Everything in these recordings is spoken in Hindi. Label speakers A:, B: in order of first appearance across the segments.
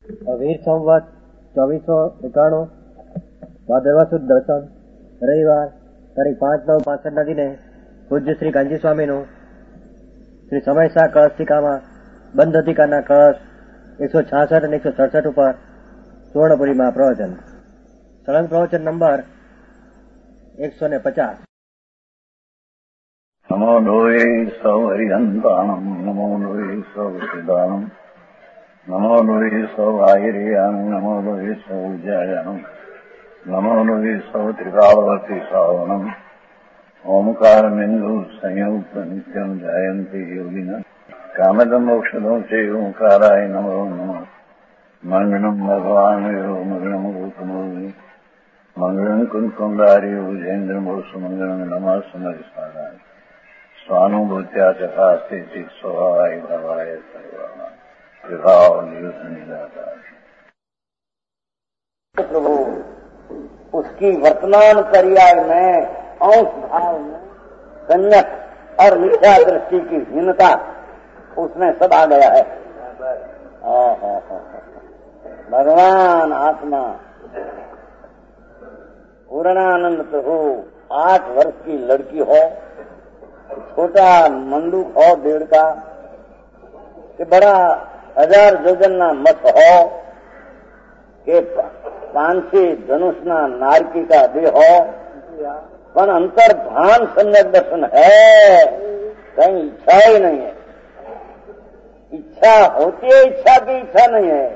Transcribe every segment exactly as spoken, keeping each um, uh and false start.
A: વીર સંવત ચોવીસો એકાણું ભાદરવા સુદ દસમ રવિવાર તારીખ પાંચ નવ પાસઠ ના દિને પૂજ્ય શ્રી કાંજી સ્વામીનું શ્રી સમયસા કળશિકામાં બંધ અધિકારના કળશ એકસો છાસઠ અને એકસો સડસઠ ઉપર સુવર્ણપુરીમાં પ્રવચન સળંગ પ્રવચન નંબર એકસો ને પચાસ.
B: નમો લોહે સૌ હરિહંતાણમ નમો લોહે સૌ સિદ્ધાણમ નમો લોહે સૌ આહિર્યાણમ નમો લોહે સૌ જયાણમ નમો લોહે સૌ ત્રિકાળવતી શ્રાવણમ ઓમકારમેન્દુ સંયુક્ત નિત્યમ જયંતિ યોગિના કામદમ મોક્ષદો છે ઓંકારાય નમો નમઃ. મંગળમ ભગવાન વિરો મંગળમ ગૌતમો મંગળમ કુંકુંડાર્યો જૈન્દ્રમો સુમંગળમ નમઃ સમરિસ્વાદાય स्वानुभूत्या चकास्ते स्वभावाय भवाय सर्वाना विभाव नियुक्त निराता.
C: प्रभु उसकी वर्तमान पर्याय में अंश भाव में संयत और मिथ्या दृष्टि की हीनता उसमें सब आ गया है. भगवान आत्मा पूर्णानंद प्रभु आठ वर्ष की लड़की हो, छोटा मंडूक हो डेढ़ का, कि बड़ा हजार योजना मत हो, कि पांची धनुषना नारकी का दे हो, पर अंतर भान सम्यक दर्शन है, कहीं इच्छा ही नहीं है. इच्छा होती है, इच्छा की इच्छा नहीं है.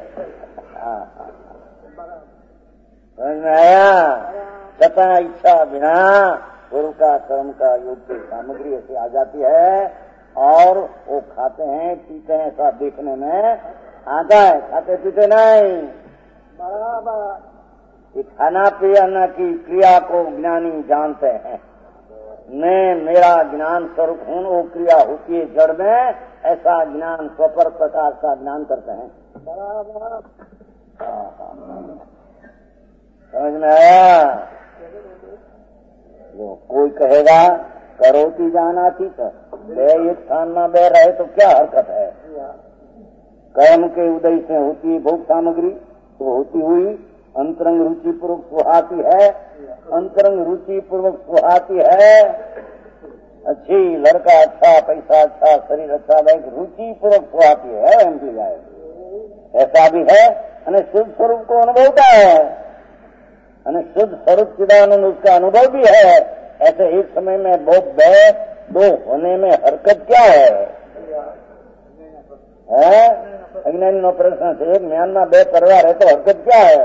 C: समझ में आया? सता इच्छा बिना पूर्व का कर्म का योग की सामग्री ऐसी आ जाती है और वो खाते हैं पीते हैं, ऐसा देखने में आता है. खाते पीते नहीं, बराबर ये खाना पीना की क्रिया को ज्ञानी जानते हैं. मैं मेरा ज्ञान स्वरूप हूँ, वो क्रिया होती है जड़ में, ऐसा ज्ञान स्वपर प्रकार का ज्ञान करते हैं. बराबर समझ में आया? वो कोई कहेगा करोती जाना थी तो बे एक स्थान में बह रहे तो क्या हरकत है. कर्म के उदय से होती भोग सामग्री तो होती हुई अंतरंग रुचि पूर्वक सुहाती है. अंतरंग रुचि पूर्वक सुहाती है. अच्छी लड़का अच्छा, पैसा अच्छा, शरीर अच्छा, भाई रुचि पूर्वक सुहाती है. एम पी जाए ऐसा भी है. शुद्ध स्वरूप को अनुभवता है, शुद्ध स्वरूप चिदानंद उसका अनुभव भी है. ऐसे एक समय में दो बे दो होने में हरकत क्या है? है? अज्ञानी नो प्रश्न से एक म्यान में बे परिवार है तो हरकत क्या है?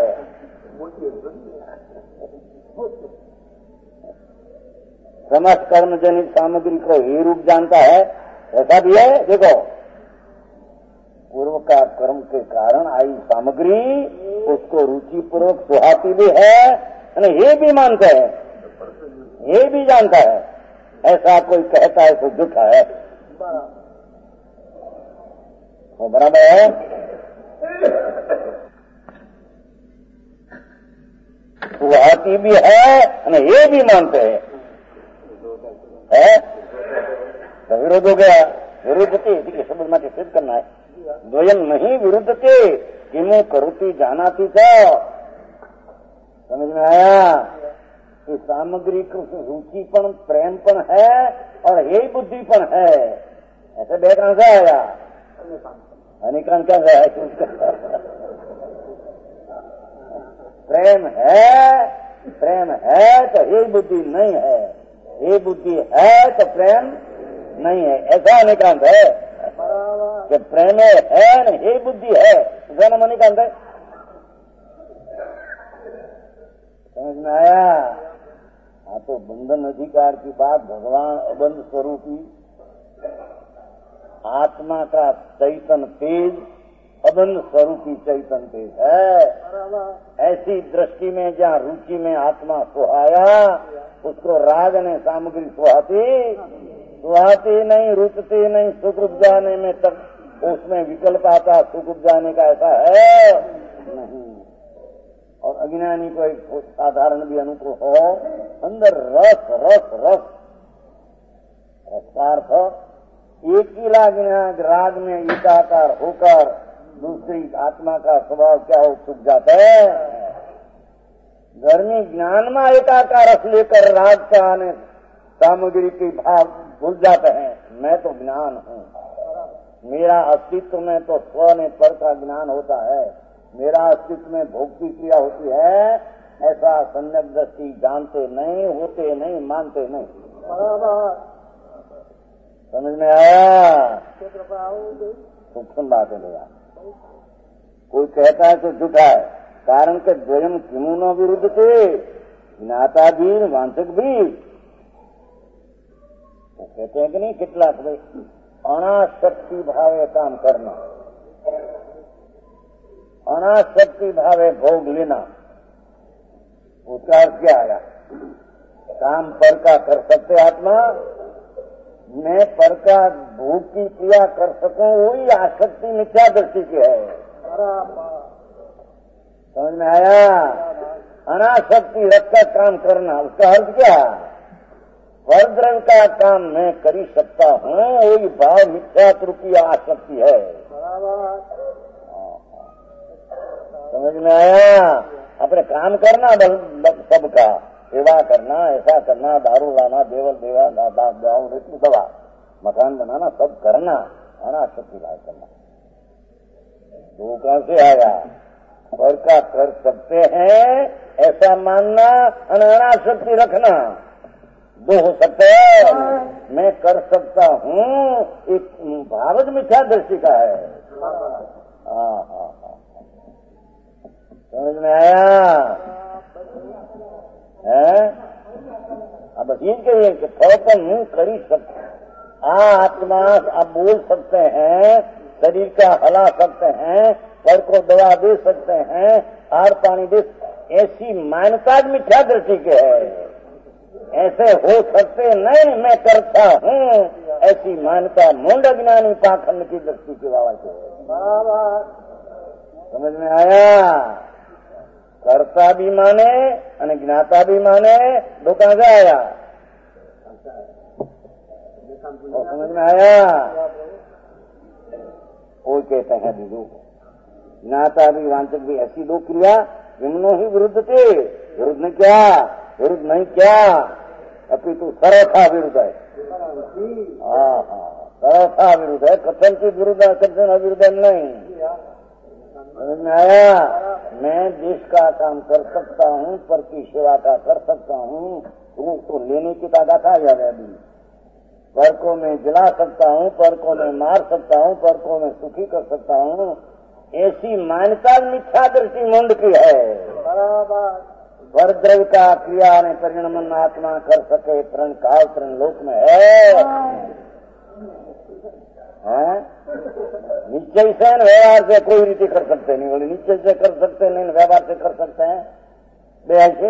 C: समस्त कर्म जनित सामग्री को ही रूप जानता है. ऐसा भी है. देखो पूर्व का कर्म के कारण आई सामग्री उसको रुचि पूर्वक सुहाती भी है, ये भी मानते हैं, ये भी जानता है. ऐसा कोई कहता है तो झूठा है. वो बराबर है. सुहाती भी है, ये भी मानते हैं. है तो विरोध हो गया. विरुद्ध थी शब्द में सिद्ध करना है. द्वयम नहीं विरुद्ध थे किमु करुती जाना थी. तो समझ में आया? कि सामग्री को रुचिपन प्रेमपन है और यही बुद्धिपन है. ऐसे बे कहां से आया? अनिकान क्या है? प्रेम है, प्रेम है तो यही बुद्धि नहीं है, ये बुद्धि है तो प्रेम नहीं है. ऐसा अनिकांत है कि प्रेम है न हे बुद्धि है. दोनों मनी का अंतर समझ में आया? हाँ तो बंधन अधिकार की बात भगवान अबंध स्वरूपी आत्मा का चैतन तेज अबंध स्वरूपी चैतन तेज है. ऐसी दृष्टि में जहाँ रुचि में आत्मा सुहाया उसको राग ने सामग्री सुहाती सुहाती नहीं, रुचती नहीं. सुख उपजाने में तक उसमें विकल्प आता, सुख उपजाने का ऐसा है नहीं. और अज्ञानी को एक साधारण भी अनुकूल हो, अंदर रस रस रस रसार्थ एक ही राग राग में एकाकार होकर दूसरी आत्मा का स्वभाव क्या हो छुप जाता है। धर्मी ज्ञान में एकाकार रस लेकर राग का आने सामग्री के भाव भूल जाते हैं। मैं तो ज्ञान हूँ, मेरा अस्तित्व में तो स्व ने पर का ज्ञान होता है, मेरा अस्तित्व में भोग की क्रिया होती है, ऐसा सम्यक दृष्टि जानते नहीं, होते नहीं, मानते नहीं। समझ में आया? सूक्ष्म बात है भैया। कोई कहता है तो झूठा है, कारण के द्वयम किमुनो विरुद्ध थे, ज्ञाता भी वांचक भी। वो कहते हैं कि नहीं कितला भाई अनाशक्ति भावे काम करना, अनाशक्ति भावे भोग लेना, उसका अर्थ क्या आया? काम पर का कर सकते आत्मा, मैं पर का भोग की क्रिया कर सकूं, वही आसक्ति मिथ्या दृष्टि की है। समझ में आया? अनासक्ति रख का काम करना, उसका अर्थ क्या? परद्रव्य का काम मैं कर ही सकता हूँ, वही भाव मिथ्या रूपी आसक्ति है। समझ में आया? अपने काम करना सबका, सेवा करना, ऐसा करना, दारू लाना, देवल देवा दवा, मकान बनाना, सब करना, अनासक्ति भाव करना। दो कहां से आया? पर का कर सकते हैं ऐसा मानना, अनासक्ति रखना, दो हो सकते हैं। मैं कर सकता हूँ एक भावज मिथ्या दृष्टि का है। हाँ हाँ हाँ, समझ में आया? है अब ठीक है कि थोड़ा मुंह कर ही सकते, आत्मा आप बोल सकते हैं, शरीर का हला सकते हैं, पर को दवा दे सकते हैं, आर पानी दे, ऐसी मान्यता मिथ्या दृष्टि के है। ऐसे हो सकते नहीं, मैं करता हूँ, ऐसी मान्यता मूंड ज्ञानी पाखंड की दृष्टि के बाबा से। समझ में आया? कर्ता भी माने और ज्ञाता भी माने, दो कहां से आया? और समझ में आया? वो कहते हैं विदु ज्ञाता भी वांचक भी, ऐसी दो क्रिया विमनो ही विरुद्ध थे। विरुद्ध नहीं क्या? विरुद्ध नहीं क्या, अपितु सर्वथा विरुद्ध है। हाँ हाँ, सर्वथा विरुद्ध है, कथन की विरुद्ध है, कथन अविरुद्ध नहीं। समझ में आया? मैं देश का काम कर सकता हूँ, पर की सेवा का कर सकता हूँ, तो लेने की ताकत आ जाए। अभी पर को मैं जला सकता हूँ, पर को मैं मार सकता हूँ, पर को मैं सुखी कर सकता हूँ, ऐसी मान्यता मिथ्या दृष्टि मुंड की है। पर द्रव्य का क्रिया ने परिणमन आत्मा कर सके, तरण काल तरण लोक में है। निश्चय से व्यवहार से कोई रीति कर सकते नहीं, बोले निश्चय से कर सकते नहीं, व्यवहार से कर सकते हैं। बेहद से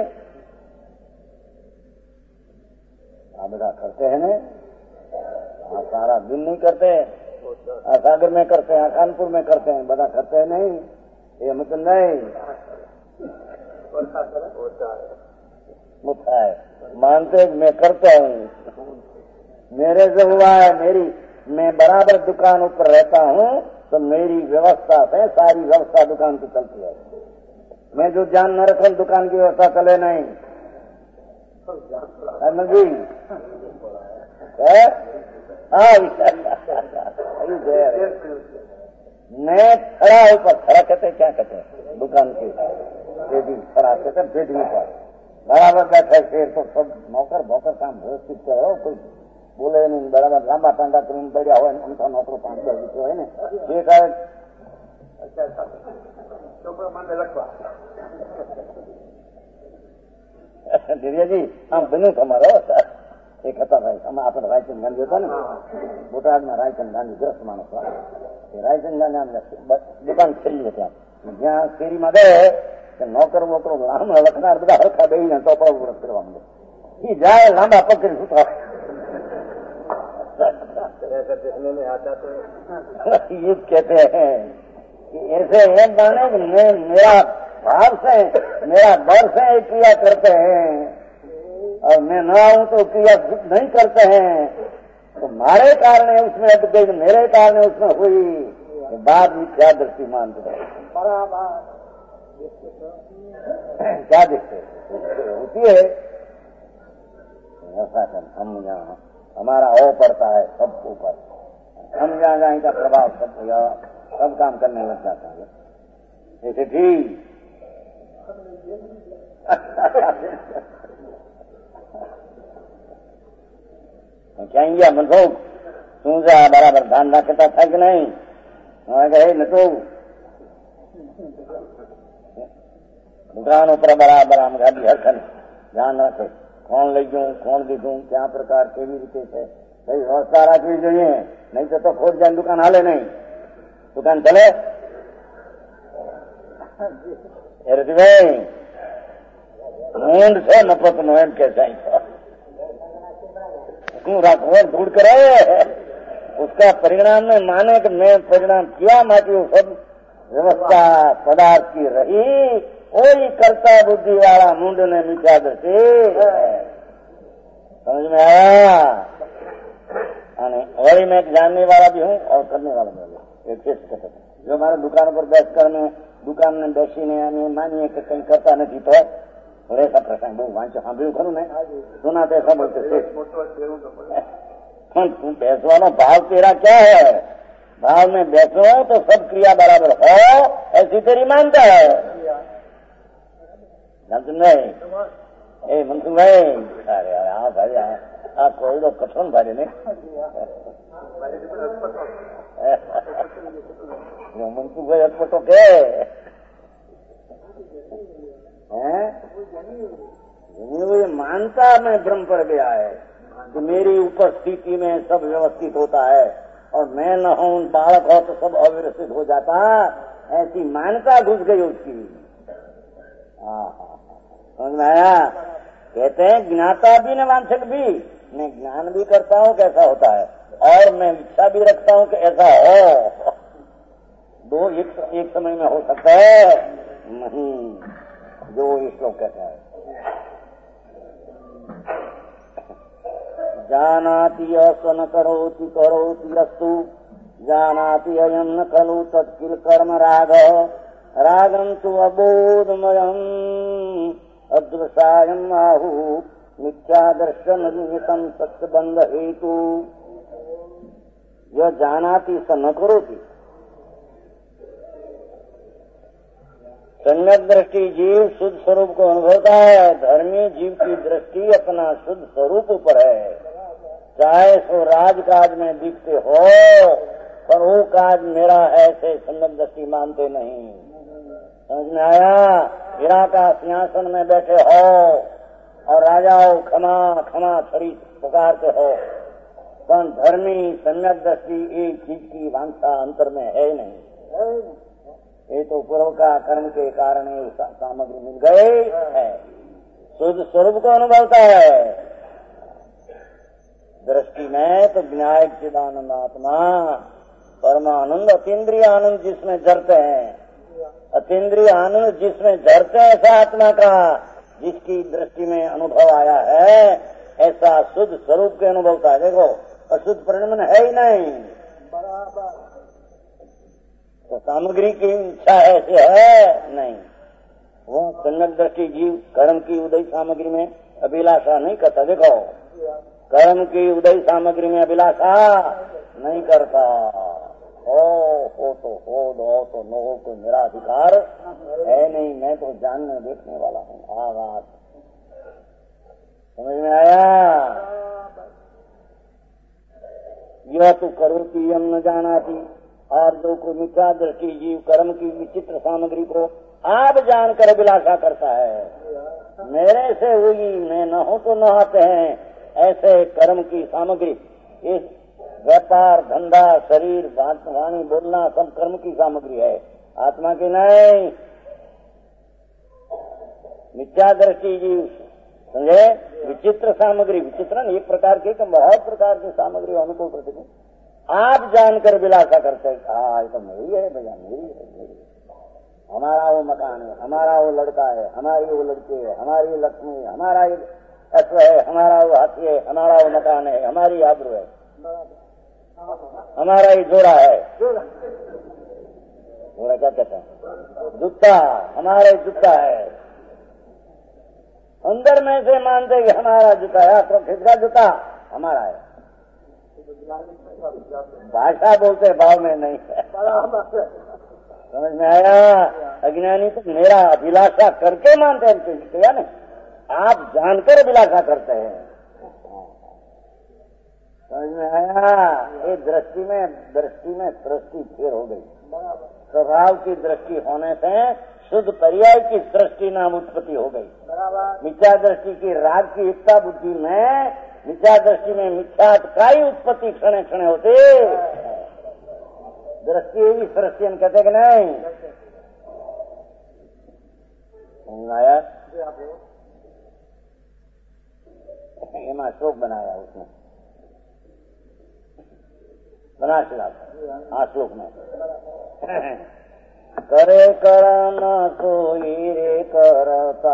C: बेटा करते हैं ना, सारा दिन नहीं करते, सागर में करते हैं, कानपुर में करते हैं, बड़ा करते हैं नहीं, ये मतलब नहीं होता है। मानते मैं करता हूँ, मेरे से हुआ है, मेरी मैं बराबर दुकान ऊपर रहता हूँ, तो मेरी व्यवस्था से सारी व्यवस्था दुकान की चलती है। मैं जो जान न रखूं दुकान की व्यवस्था चले नहीं। जी मैं खड़ा ऊपर, खड़ा कहते क्या कहते हैं दुकान के बेदी, खड़ा कहते बेदी ऊपर बराबर बैठे शेर, तो सब नौकर भौकर काम व्यवस्थित करो, कोई बोले नहीं, बराबर लांबा टांगा क्रीम बढ़िया हो, उनका नौकरो पांच बजे है ने एक धीरे जी આમ બન્યું તમારો એક હતા ભાઈ, આમાં આપણે રાયચંદ ગાંધી હતા ને, બોટાદમાં રાયચંદ ગાંધી ગ્રસ્ત માણસ હતા, એ રાયચંદ ગાંધી દુકાન ખરી હતી, જ્યાં શેરીમાં ગયે નોકર બોકરો લાંબા લખનાર બધા હરખા બેહીને ચોપડા વ્રત કરવા માંડે, એ જાય લાંબા પકડી સુતા ये कहते हैं कि ऐसे ये माने कि मैं मेरा भाव से मेरा डर से क्रिया करते हैं और मैं न आऊं तो क्रिया नहीं करते हैं, तो मारे कारण उसमें अट गई, मेरे कारण उसमें हुई, बात मिथ्या दृष्टि मानते रहे। क्या दिखते होती है ऐसा कर हम यहाँ हमारा ओ पड़ता है सब ऊपर, हम जहाँ जहाँ का प्रभाव सब सब काम करने लग जाता है। ऐसे ठीक क्या इंडिया मनसोख तू जा बराबर ध्यान रखता था कि नहीं? गए न तो दुकानों पर बराबर हम गाड़ी हर खन ध्यान रखे कौन ले जाऊं कौन दे दूं क्या प्रकार केवी रीते से भाई व्यवस्था रखवी જોઈએ, नहीं तो तो खोट जाए दुकान हाले नहीं, दुकान चले भाई ऊंड से नफरत नो एम के क्यों राखो ढूंढ करे उसका परिणाम में माने कि मैं परिणाम किया माटी वो सब व्यवस्था पदार्थ की रही वही करता बुद्धि वाला मुंड ने मिटा दे समझ में आया। वही मैं जानने वाला भी हूँ और करने वाला भी हूँ। एक चीज कहते जो हमारे दुकान पर बैठ कर में दुकान में बेसी ने मानिए कि कहीं करता नहीं तो और ऐसा प्रसंग बहुत वांचो सांभू खरू ने सुना तो ऐसा बोलते तू बैसवानो भाव तेरा क्या है? भाव में बैठो तो सब क्रिया बराबर हो ऐसी तेरी मानता है। जानते नहीं ए मनसुख भाई अरे हाँ भाई हाँ कोई तो कठोर भाई ने मनसुख भाई अटपटो के ये मानता में भ्रम पड़ गया है कि मेरी उपस्थिति में सब व्यवस्थित होता है और मैं न हूं बालक हो तो सब अव्यवस्थित हो जाता, ऐसी मान्यता घुस गई उसकी। समझ में आया? कहते हैं ज्ञाता भी न वांछक भी, मैं ज्ञान भी करता हूं कैसा होता है और मैं इच्छा भी रखता हूं कि ऐसा हो। दो एक, एक समय में हो सकता है नहीं जो ये श्लोक कहता है। जानाति सन करोति करोति अस्तु जानाति अयं न खलु तत्किल कर्म राग रागं तु अबोधमयम् अदृशायम् आहु मिथ्या दर्शन निमित्तं सत्यबंध हेतु। यह जानाति स न करोति सम्यक दृष्टि जीव शुद्ध स्वरूप को अनुभवता है। धर्मी जीव की दृष्टि अपना शुद्ध स्वरूप पर है, चाहे सो राजकाज में दिखते हो पर वो काज मेरा है ऐसे सम्यक दृष्टि मानते नहीं। समझ में आया? हीरा का सिंहासन में बैठे हो और राजाओं क्षमा क्षमा छड़ी पुकारते हो, पर धर्मी सम्यक दृष्टि एक चीज की वांछा अंतर में है नहीं। ये तो पूर्व का कर्म के कारण ही सामग्री मिल गई है, शुद्ध स्वरूप को अनुभवता है। दृष्टि में तो विनायक चिदानंद आत्मा परमानंद अतीन्द्रिय आनंद जिसमें जरते हैं, अतीन्द्रिय आनंद जिसमें जरते हैं ऐसा आत्मा का जिसकी दृष्टि में अनुभव आया है ऐसा शुद्ध स्वरूप के अनुभवता है। देखो अशुद्ध परिणाम है ही नहीं, तो सामग्री की इच्छा ऐसे है नहीं। वो सम्यक दृष्टि जीव कर्म की उदय सामग्री में अभिलाषा नहीं करता। देखो कर्म की उदय सामग्री में अभिलाषा नहीं करता। हो हो तो हो दो तो न हो कोई मेरा अधिकार है नहीं, मैं तो जानने देखने वाला हूँ। आ बात समझ में आया? यह तो करोति यम न जानाति, और जो को मिथ्या दृष्टि जीव कर्म की विचित्र सामग्री को आप जानकर अभिलाषा करता है। मेरे से हुई मैं न हो तो न आते हैं ऐसे कर्म की सामग्री, इस व्यापार धंधा शरीर बात वाणी बोलना सब कर्म की सामग्री है, आत्मा की नहीं। मिथ्या दृष्टि जीव समझे विचित्र सामग्री, विचित्र एक प्रकार की बहुत प्रकार की सामग्री अनुकूल प्रतिकूल आप जानकर विलासा करते हैं। हाँ ये तो मेरी है भैया, मेरी है मेरी, हमारा वो मकान है, हमारा वो लड़का है, हमारी वो लड़की है, हमारी लक्ष्मी है, हमारा ये अश्व है, हमारा वो हाथी है, हमारा वो मकान है, हमारी आबरू है, हमारा ये जोड़ा है। घोड़ा क्या कहते हैं? जूता, हमारे जूता है। अंदर में से मानते कि हमारा जूता है, तो किसका जूता? हमारा है। भाषा बोलते भाव में नहीं है। समझ में आया? अज्ञानी तो मेरा अभिलाषा करके मानते हैं, क्या नहीं? आप जानकर अभिलाषा करते हैं। समझ में आया? ये दृष्टि में दृष्टि में सृष्टि फिर हो गई। स्वभाव की दृष्टि होने से शुद्ध पर्याय की सृष्टि नाम उत्पत्ति हो गई। मिथ्या दृष्टि की राग की एकता बुद्धि में, मिथ्या दृष्टि में मिथ्या का ही उत्पत्ति क्षण क्षण होते। दृष्टि भी सृष्टि कहते कि नहीं? आया? एमा श्लोक बनाया उसने, बना श्लोक। हाँ, श्लोक में करे करम सोई रे करता,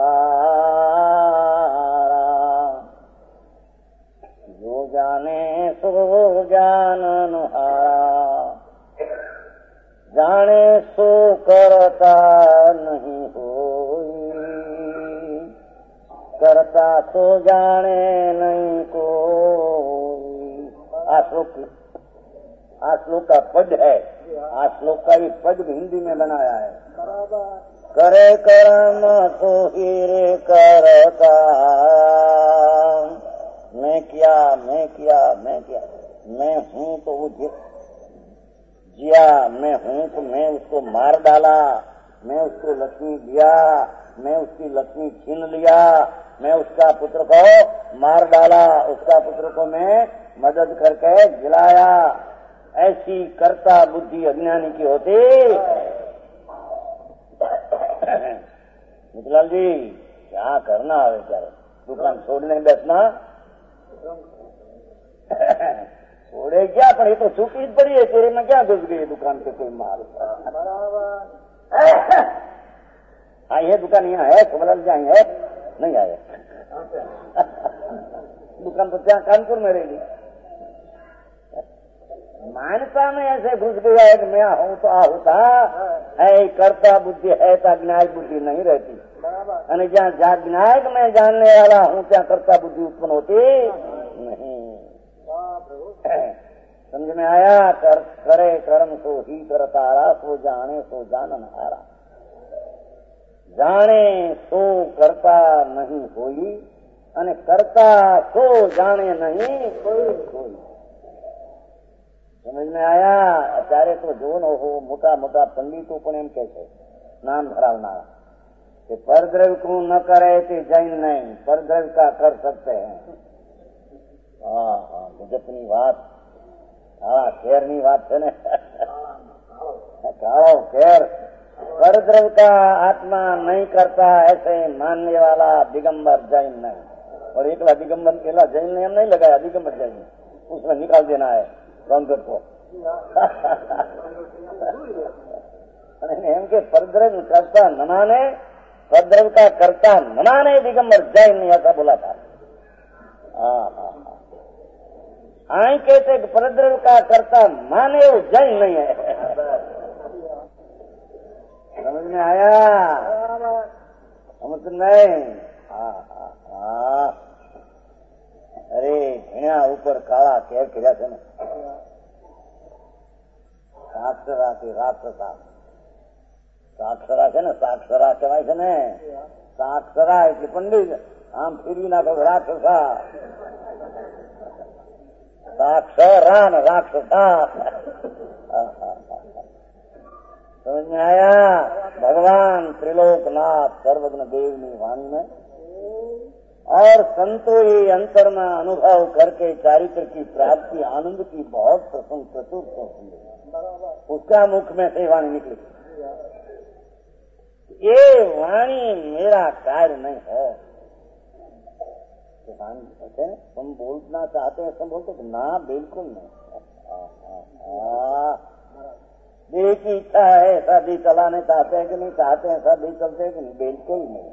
C: जो जाने सो जानन हारा, जाने सो करता नहीं होई, करता तो जाने नहीं कोई। आ श्लोक आ श्लोक का पद है। आ श्लोक का ही पद हिंदी में बनाया है। करे कर्म तो हीरे करता, मैं किया मैं किया मैं किया, मैं हूँ तो वो जिया, मैं हूँ तो मैं उसको मार डाला, मैं उसको लक्ष्मी दिया, मैं उसकी लक्ष्मी छीन लिया, मैं उसका पुत्र को मार डाला, उसका पुत्र को मैं मदद करके जिलाया। ऐसी कर्ता बुद्धि अज्ञानी की होती। मिथिलाल जी, क्या करना है बेचारे? दुकान छोड़ने बैठना छोड़े क्या? पड़ी तो छूटी पड़ी है, तेरे में क्या घुस गई दुकान पे कोई माल? हाँ, ये दुकान यहाँ है, कमलाल जी है, नहीं आए। दुकान तो क्या कानपुर में रहेगी। मानता में ऐसे घुस गया है कि मैं हूँ तो आ होता है, कर्ता बुद्धि है तो ज्ञायक बुद्धि नहीं रहती। यानी जहाँ ज्ञायक में जानने वाला हूँ क्या कर्ता बुद्धि उत्पन्न होती नहीं। समझ में आया? कर, करे कर्म सो ही करतारा, सो जाने सो जानन हारा, जाने सो करता नहीं होई, અને करता सो जाने नहीं कोई कोई। समझ में आया? અત્યારે તો જો ન હો મોટા મોટા પંડિતો પણ એમ કહે છે, નામ ધરાવનારા, कि परद्रव्य को न करे तो जैन नहीं, परद्रव्य का कर सकते हैं। हाँ हाँ, गजबनी बात। हाँ, खेरनी बात है ना। खाओ खेर। परद्रव्य का आत्मा नहीं करता ऐसे मानने वाला दिगंबर जैन नहीं। और एकला दिगंबर केला जैन ने हम नहीं लगाया, दिगंबर जैन उसमें निकाल देना है काउंटर को। एम के परद्रव्य करता न माने, परद्रव्य का करता न माने दिगंबर जैन ने ऐसा बोला था। हाँ हाँ हाँ, आई कहते कि परद्रव्य का करता माने वो जैन नहीं है। समझ में आया? समझ नहीं? हाँ हाँ हाँ। अरे भीणा ऊपर काला केर खिला છે ને, સાક્ષરા કે રાક્ષસા, સાક્ષરા છે ને, સાક્ષરા કહેવાય છે ને, સાક્ષરા એટલે પંડિત, આમ ફેરવી નાખો રાક્ષસા, સાક્ષરા ને રાક્ષસા। समझ में आया? भगवान त्रिलोकनाथ सर्वज्ञ देवनी वाणी में और संतों ही अंतर में अनुभव करके चारित्र की प्राप्ति आनंद की बहुत प्रसंग प्रचुर होती है, उसका मुख में से वाणी निकली। ये वाणी मेरा कार्य नहीं है। तुम बोलना चाहते हैं, तुम बोलते ना, बिल्कुल नहीं। देह की इच्छा है, ऐसा भी चलाने चाहते हैं कि नहीं चाहते हैं, ऐसा भी चलते हैं कि नहीं, बिल्कुल नहीं।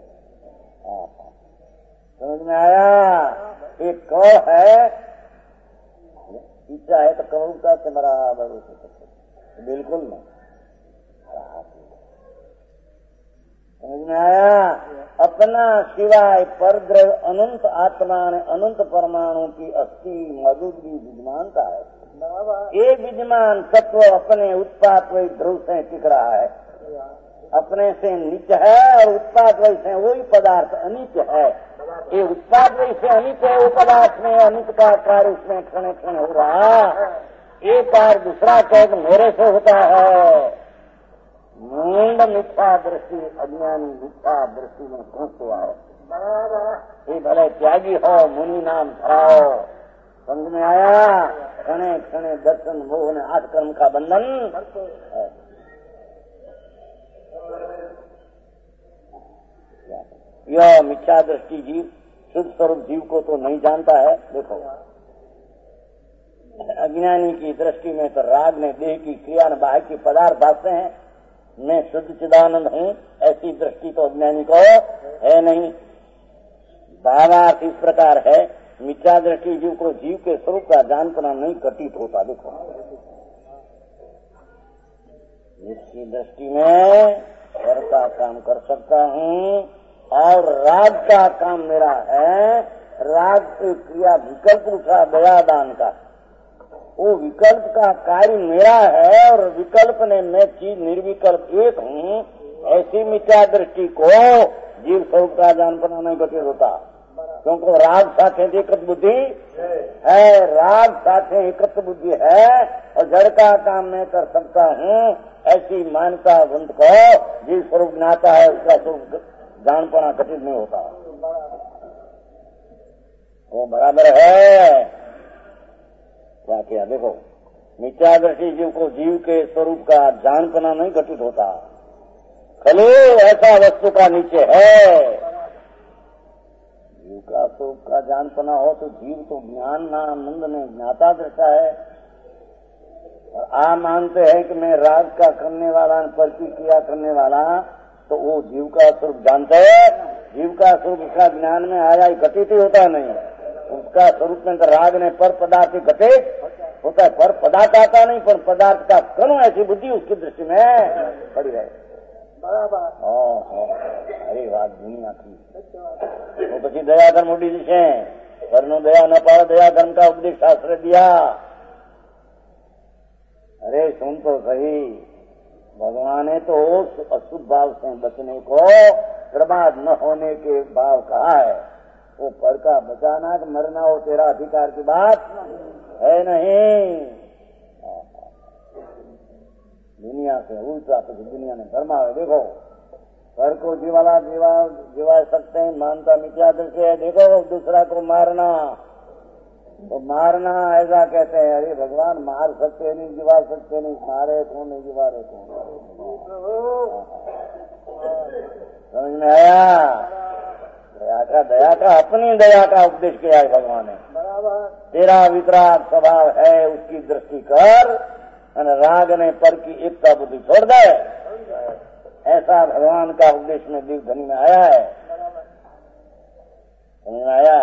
C: समझ में आया? एक क है, इच्छा है तो कहूँ का बराबर, बिल्कुल नहीं। समझ में आया? अपना सिवाय परद्रव्य अनंत आत्मा ने अनंत परमाणु की अस्थि मौजूदगी विद्यमानता है। ये विद्यमान तत्व अपने उत्पाद वही ध्रुव से टिक रहा है, अपने से नित्य है और उत्पाद वही से वही पदार्थ अनित्य है। ये उत्पाद वही से अनित्य है, वो पदार्थ में अनित्य का कार्य उसमें क्षण क्षण हो रहा। एक बार दूसरा कैद मेरे से होता है। मूंड मिथ्या दृष्टि अज्ञानी मिथ्या दृष्टि में पहुंच हुआ है। ये भले त्यागी हो मुनि नाम धराओ। समझ में आया? क्षणे क्षणे दर्शन मोह ने आठ कर्म का बंधन है। यह मिथ्या दृष्टि जीव शुद्ध स्वरूप जीव को तो नहीं जानता है। देखो अज्ञानी की दृष्टि में तो राग ने देह की क्रिया न बाह्य की पदार्थ भासते हैं। मैं शुद्ध चिदानंद हूँ, ऐसी दृष्टि तो अज्ञानी को है नहीं। भावार्थ इस प्रकार है, मिथ्या दृष्टि जीव को जीव के स्वरूप का जानपना नहीं घटित होता। देखो जिसकी दृष्टि में घर का काम कर सकता हूँ और राग का काम मेरा है, राग से क्रिया विकल्प उठा दया दान का, वो विकल्प का कार्य मेरा है और विकल्प ने मैं चीज निर्विकल्प एक हूँ, ऐसी मिथ्या दृष्टि को जीव स्वरूप का जानपना नहीं घटित होता। क्योंकि राग साथे एकत्र बुद्धि है, राग साथे एकत्र बुद्धि है और जड़ का काम मैं कर सकता हूँ, ऐसी मान्यता वंत को जीव स्वरूप ज्ञाता है, उसका स्वरूप जानपना घटित नहीं होता। वो बराबर है क्या? क्या देखो मिथ्या दृष्टि जीव को जीव के स्वरूप का जानपना नहीं घटित होता। खलो ऐसा वस्तु का नीचे है, जीव का स्वरूप का जानपना हो तो जीव तो ज्ञान नानंद ने ज्ञाता दृष्टा है। और आ मानते हैं कि मैं राग का करने वाला प्रतिक्रिया करने वाला, तो वो जीव का स्वरूप जानते हैं। जीव का स्वरूप उसका ज्ञान में आया घटित ही होता नहीं, उसका स्वरूप में राग ने पर पदार्थ घटित होता है। पर पदार्थ आता नहीं, पर पदार्थ का करो ऐसी बुद्धि उसकी दृष्टि में पड़ी है। बराबर अरे बात दुनिया की वो પછી दया धर्म उड़ी दिशे परनो दया न पाओ दया धर्म का उपदेश शास्त्र दिया। अरे सुन तो सही, भगवान ने तो अशुभ भाव से बचने को बर्बाद न होने के भाव कहा है। वो पर का बचाना कि मरना हो तेरा अधिकार की बात है नहीं। दुनिया से उल्टा तो दुनिया ने धर्मावे। देखो घर को जीवाला जीवा जीवा सकते हैं, मानता मिथ्या दृष्टि है। देखो दूसरा को मारना, तो मारना ऐसा कहते हैं। अरे भगवान मार सकते नहीं, जीवा सकते नहीं, मारे कौन नहीं जीवा रहे कौन। समझ में आया? दया का दया का अपनी दया का उपदेश किया है भगवान ने। तेरा वितराग स्वभाव है उसकी दृष्टि कर, राग ने पर की एकता बुद्धि छोड़ दे, ऐसा भगवान का उपदेश में दिव्य ध्वनि में आया है। समझ में आया?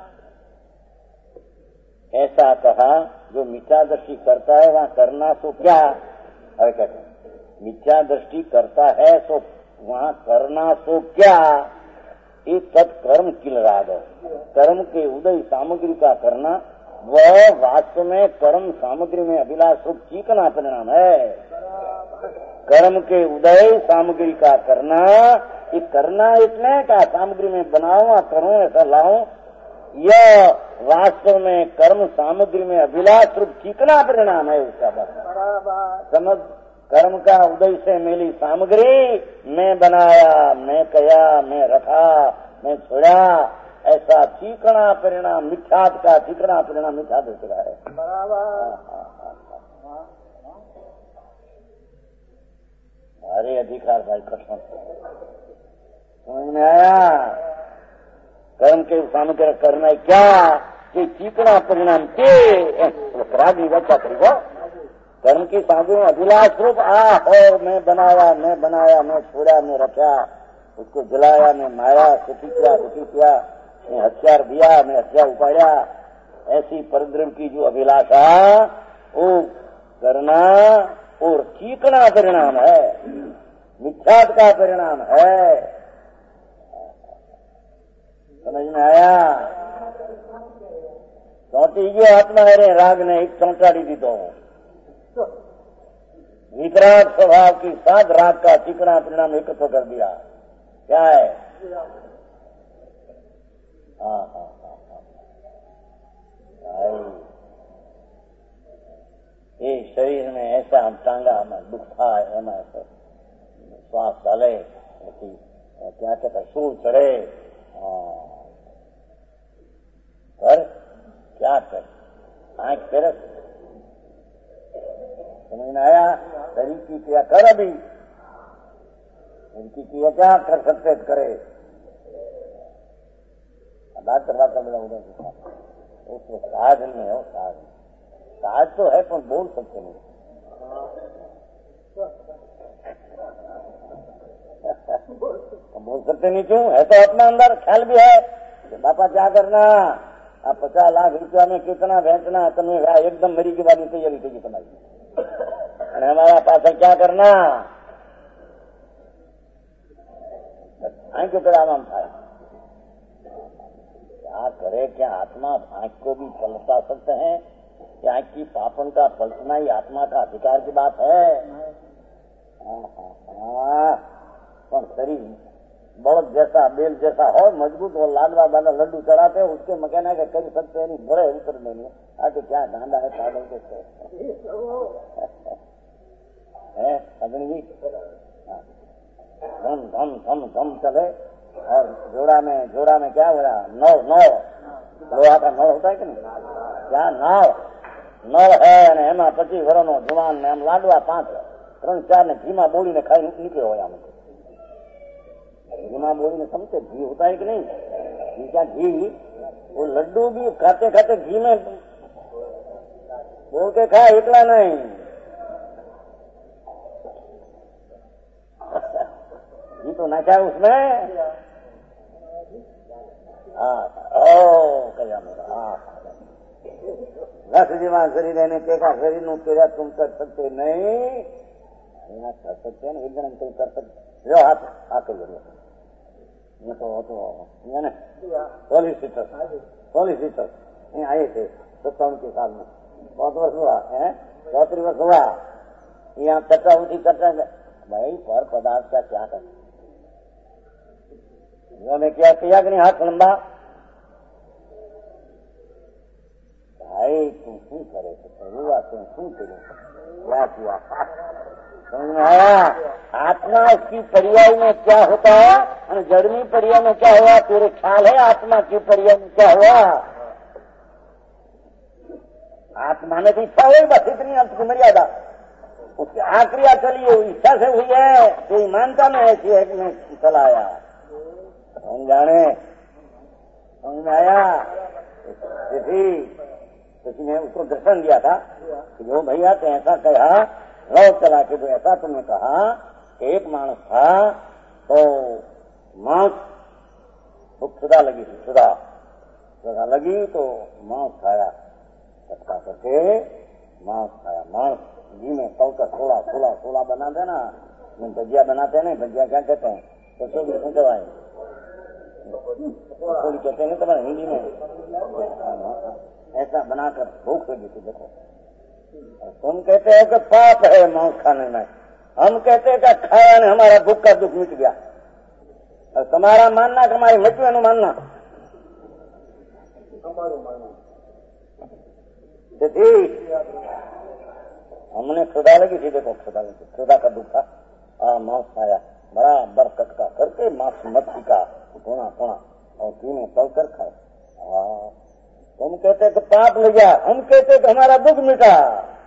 C: ऐसा कहा जो मिथ्या दृष्टि करता है वहाँ करना तो क्या? अरे कहते हैं मिथ्या दृष्टि करता है तो वहाँ करना तो क्या? एक तत्कर्म किल राग, कर्म के उदय सामग्री का करना, वह वास्तव में कर्म सामग्री में अभिलाष रूप चीकना परिणाम है। कर्म के उदय सामग्री का करना, ये करना इसने का सामग्री में बनाऊं करूं ऐसा लाऊं, यह वास्तव में कर्म सामग्री में अभिलाष रूप चीकना परिणाम है उसका। बस समझ, कर्म का उदय से मिली सामग्री मैं बनाया, मैं कया, मैं रखा, मैं छोड़ा, ऐसा चीकना परिणाम मिथ्यात का चीकना परिणाम मिथ्या दृष्टि का है। अरे अधिकार भाई कठिन समझ में आया? कर्म के सामग्री करना है क्या कि चीकना परिणाम के रागी बच्चा करेगा। कर्म की सामग्री में अभिलाष रूप आ और मैं बनाया, मैं बनाया, मैं छोड़ा, मैं रखा, उसको जलाया, मैं मारा, सुखी किया, दुखी किया, मैं हथियार दिया, मैं हथियार उपाया, ऐसी परद्रव्य की जो अभिलाषा वो करना और चीकना परिणाम है। मिथ्यात का परिणाम है। समझ में आया? चौथी गयो आत्मा है राग ने एक चौंटाड़ी दी दो विकराट स्वभाव की साथ राग का चिकना परिणाम एकत्र कर दिया। क्या है? हाँ हाँ हाँ हाँ ये शरीर में ऐसा टांगा में दुख था, एम श्वास चले, क्या कहता सूर चढ़े, कर क्या कर आंख फिर समझ में आया? शरीर की क्रिया कर, अभी इनकी क्रिया क्या कर सकते करे? डॉक्टर बात कर उधर उसको साज नहीं है, साज साज तो है पर बोल सकते नहीं। बोल सकते नहीं क्यों? है तो अपना अंदर ख्याल भी है कि बापा क्या करना, आप पचास लाख रुपया में कितना बेचना, तुम्हें एकदम मरी की वाली तैयारी थी तुम्हारी, हमारा पास क्या करना क्यों कराम था? क्या करे? क्या आत्मा आंख को भी पलटा सकते हैं? क्या आंख की पापन का पलटना ही आत्मा का अधिकार की बात है? पर शरीर बड़द जैसा बेल जैसा हो मजबूत, वो लाडवा वाला लड्डू चढ़ाते हो उसके मकैना के कर सकते नहीं, बड़े उतर नहीं आगे क्या डांडा है पागल के है अग्नि जी। धम धम धम धम चले और जोड़ा में जोड़ा में क्या हो रहा? नौ नौ लोहा का नौ होता है कि नहीं? क्या नाव नौ है ने एम पच्चीस वर्ष नो जुवान ने एम लाडवा पांच त्रण चार ने घीमा बोली ने खाई निकले हो घीमा बोली ने समझते घी होता है कि नहीं? घी क्या घी? वो लड्डू भी खाते खाते घी में बोल के खाए, इतना नहीं। घी तो ना खाए उसमें। हाँ ओ कया मेरा हाँ दस जीवन शरीर रहने के का शरीर नु तेरा तुम कर सकते नहीं, यहाँ कर सकते हैं एक दिन तुम कर सकते जो हाथ आकर जरूर तो तो सॉलिसिटर सॉलिसिटर यहाँ आए थे सत्तावन के साल में, बहुत वर्ष हुआ है, चौहत्तर वर्ष हुआ। यहाँ चर्चा उठी चर्चा भाई पर पदार्थ का क्या कर, उन्होंने क्या किया कि नहीं हाथ लंबा भाई तुम शू करे हुआ तुम शू करे क्या किया? समझ में आया? आत्मा उसकी पर्याय में क्या होता है और जड़मी पर्याय में क्या हुआ? तेरे ख्याल है आत्मा की पर्याय में क्या हुआ? आत्मा ने तो इच्छा हुई बस इतनी आपकी मर्यादा, उसकी आक्रिया चली वो इच्छा से हुई है, कोई मानता में ऐसी है कि मैं चलाया हम जाने। समझ में आया? किसी ने उसको दर्शन दिया था कि जो भैया तो ऐसा कहा रव चला के जो ऐसा तुमने कहा कि एक मानस था तो मांस सुधा लगी थी, सुधा सुधा लगी तो मांस खाया, चटका करके मांस खाया। मांस घी में तलकर थोड़ा थोड़ा थोड़ा बना देना, भजिया बनाते हैं ना, भजिया क्या कहते हैं तो सो भी सुनते भाई थोड़ी कहते हैं तुम्हारे हिंदी में, ऐसा बनाकर भूख लगी थी। देखो तुम कहते हो कि पाप है मांस खाने में, हम कहते हैं कि खाया ने हमारा भूख का दुख मिट गया, और तुम्हारा मानना कि हमारी मृत्यु है मानना ठीक। हमने खुदा लगी थी, देखो खुदा लगी, खुदा का दुख था आ मांस खाया बराबर कटका करके मांस मच्छी का थोड़ा थोड़ा और तीनों तल कर खाए। तुम कहते तो पाप लग गया, हम कहते तो हमारा दुख मिटा।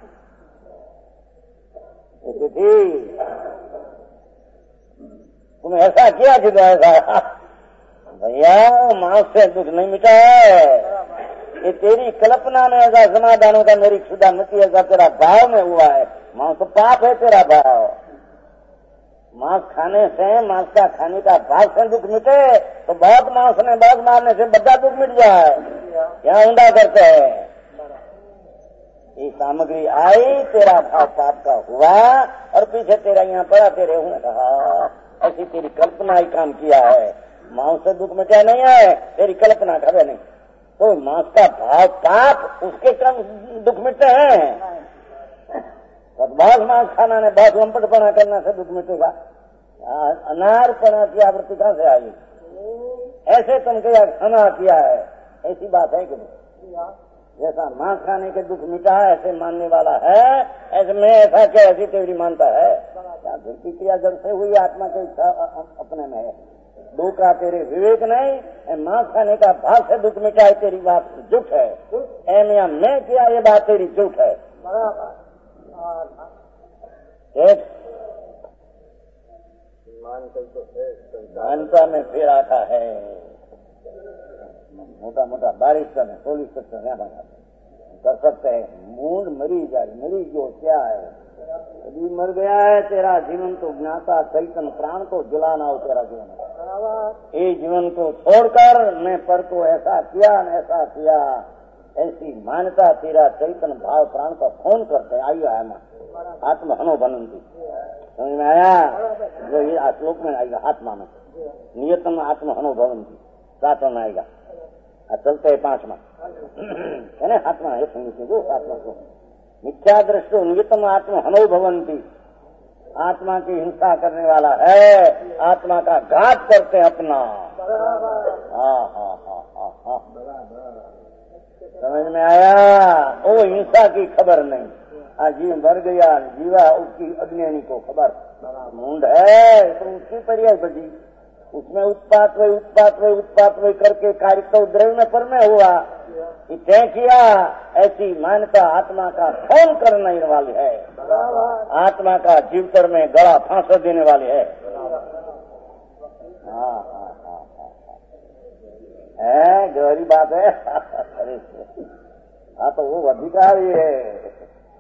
C: तुम ऐसा किया कि ऐसा भैया मांस से दुख नहीं मिटा है, ये तेरी कल्पना में ऐसा समाधान होगा, मेरी खुदा मती ऐसा तेरा भाव में हुआ है। मांस तो पाप है तेरा भाव, मांस खाने से मांस का खाने का भाव से दुख मिटे तो बहुत मांस ने बहुत मारने से बड़ा दुख मिट जाए। क्या ऊंडा करते हैं ये सामग्री आई, तेरा भाव पाप का हुआ और पीछे तेरा यहाँ पड़ा, तेरे हूँ कहा, ऐसी तेरी कल्पना ही काम किया है। मांस से दुख मिटा नहीं है, तेरी कल्पना खबर नहीं। तो मांस का भाव पाप उसके क्रम दुख मिटते हैं। बहुत मांस खाना ने बहुत लंपटपना करना से दुख मिटेगा। अनारपना की आवृत्ति कहाँ से आई? ऐसे तुम क्या खाना किया है, ऐसी बात है कि जैसा मांस खाने के दुख मिटा है ऐसे मानने वाला है, ऐसे में ऐसा क्या ऐसी तेरी मानता है? क्या धरती क्रिया जब से हुई आत्मा के इच्छा अपने में है, दुख का तेरे विवेक नहीं, मांस खाने का भाव से दुख मिटा है, तेरी बात झूठ है। एम या मैं किया ये बात तेरी झूठ है। एक मानता में फिर आता है, मोटा मोटा बारिश करने सोलिस करते कर सकते हैं। मूड मरी जाए, मरी जो क्या है, अभी मर गया है, तेरा जीवन तो ज्ञाता चैतन प्राण को जलाना हो तेरा जीवन। ये जीवन को छोड़कर मैं पर को ऐसा किया न ऐसा किया, ऐसी मान्यता तेरा चैतन भाव प्राण का फोन करते हैं। आइए आया आत्म हनो बनती, समझ में आया? जो ये श्लोक में आएगा आत्मा में नियतम आत्म हनो भवंती, सातवा में आएगा। चलते है पांचवा है ना, आत्मा है जो आत्मा को मिथ्या दृष्टि नियतम आत्म हनो भवंती, आत्मा की हिंसा करने वाला है, आत्मा का घात करते अपना। हाँ हाँ हाँ हाँ हाँ समझ में आया? वो हिंसा की खबर नहीं, जीव मर गया जीवा उसकी अज्ञानी को खबर। मुंड है तो उसकी पर्याय बजी, उसमें उत्पात वही उत्पात वही उत्पात वही करके कार्य तो द्रव्य में पर में हुआ, तय किया। ऐसी मान्यता आत्मा का फोन करने वाली है, आत्मा का जीवतर में गला फांस देने वाली है। हाँ हाँ हाँ हाँ है गहरी बात है। हाँ तो वो अधिकारी है,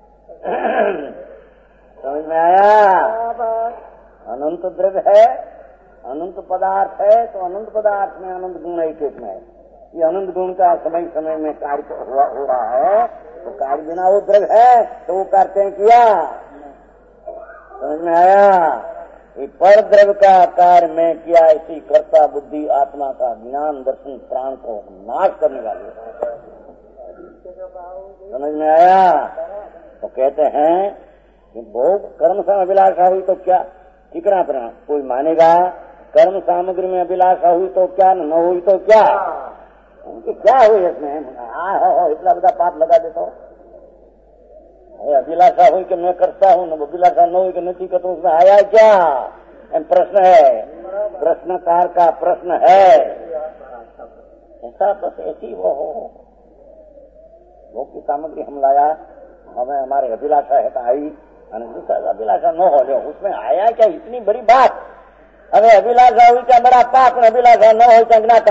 C: समझ में आया? अनंत द्रव्य है, अनंत पदार्थ है, तो अनंत पदार्थ में अनंत गुण एक एक में है। ये अनंत गुण का समय समय में कार्य हुआ हो रहा है, तो कार्य बिना वो द्रव्य है तो वो कार्य किया, समझ में आया? ये पर द्रव्य का कार्य में किया, इसी कर्ता बुद्धि आत्मा का ज्ञान दर्शन प्राण को नाश करने वाली, समझ में आया? तो कहते हैं कि भोग कर्म से अभिलाषा हुई तो क्या ठिकरा परिणाम, कोई मानेगा कर्म सामग्री में अभिलाषा हुई तो क्या, न हुई तो क्या, उनकी क्या हुई इसमें? हाँ हो इतना बड़ा पाप लगा देता हूँ। अभिलाषा हुई कि मैं करता हूँ, न अभिलाषा न हुई कि नहीं, तो उसमें आया क्या? प्रश्न है, प्रश्नकार का प्रश्न है। ऐसा बस ऐसी वो हो भोग की सामग्री हम लाया, हमें हमारे अभिलाषा है तो आई, अभिलाषा न हो लो, उसमें आया क्या? इतनी बड़ी बात। अगर अभिलाषा हुई क्या बड़ा पाप, अभिलाषा न हो क्या ज्ञाता।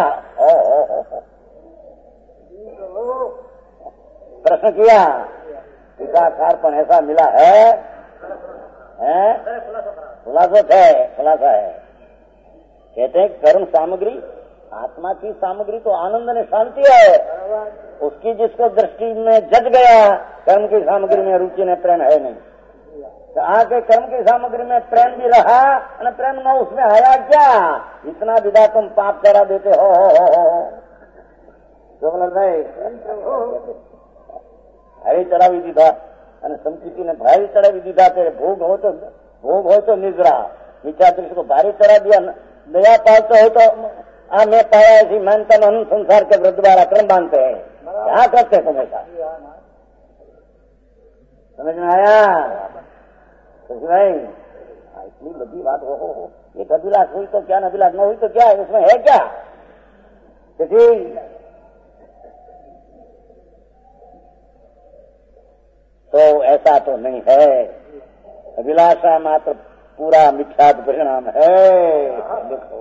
C: प्रश्न किया, टीकाकार पर ऐसा मिला है, खुलासा है, खुलासा है। कहते हैं कर्म सामग्री आत्मा की सामग्री तो आनंद ने शांति है, उसकी जिसको दृष्टि में जज गया कर्म की सामग्री में रुचि ने प्रेम है नहीं, तो आके कर्म की सामग्री में प्रेम भी रहा और प्रेम न उसमें आया क्या? इतना विदा तुम पाप करा देते हो हो हो हो तो भाई भारी चढ़ावी दीधा અને સંસ્કૃતિ ने भारी चढ़ावी दीधा तेरे भोग हो तो भोग हो तो निजरा विचार दृष्टि को भारी चढ़ा दिया, दया पालते हो तो आ मैं पाया ऐसी मानता में संसार के वृद्ध द्वारा क्रम बांधते हैं। क्या करते तुम ऐसा? समझ में आया? नहीं इतनी बड़ी बात हो, हो, हो। एक अभिलाष हुई तो क्या, न अभिलाष न हुई तो क्या, उसमें है क्या? किसी तो ऐसा तो नहीं है, अभिलाषा मात्र पूरा मिथ्यात्व परिणाम है। देखो